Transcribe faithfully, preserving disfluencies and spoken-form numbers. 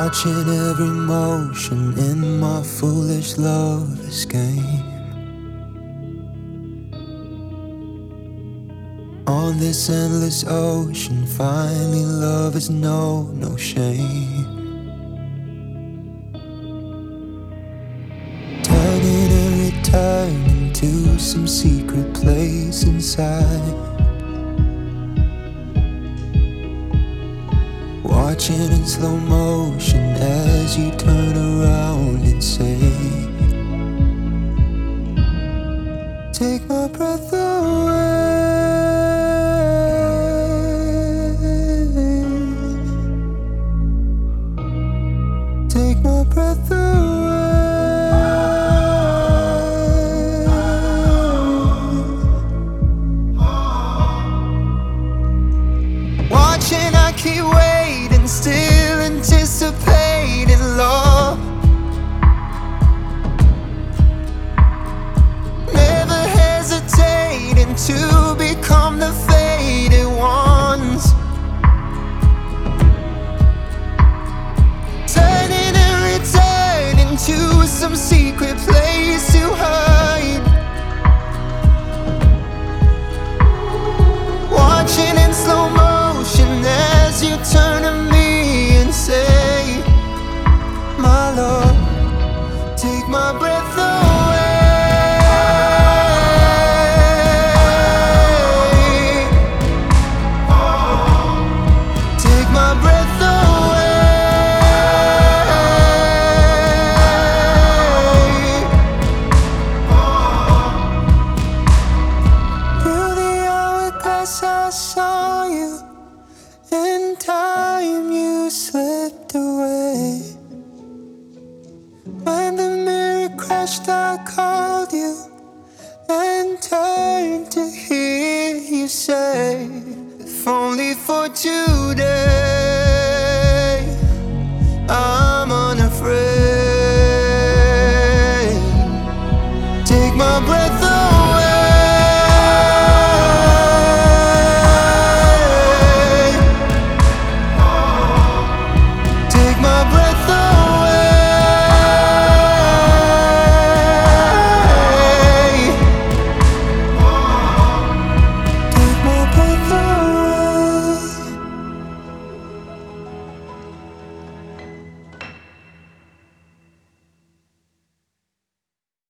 watching every motion in my foolish lover's game. On this endless ocean, finally love is no, no shame. Turning and returning to some secret place inside, watching in slow motion as you turn around and say, take my breath away. Take my breath away. Watching, I keep waiting, still anticipating love. Never hesitating to become the faded ones. Turning and returning to some secret place to hide, watching in slow motion as you turn to me and say, my love, take my breath away. Take my breath away. Through the hourglass I saw you, in time you slipped away. When the mirror crashed I called you and turned to hear you say, if only for today.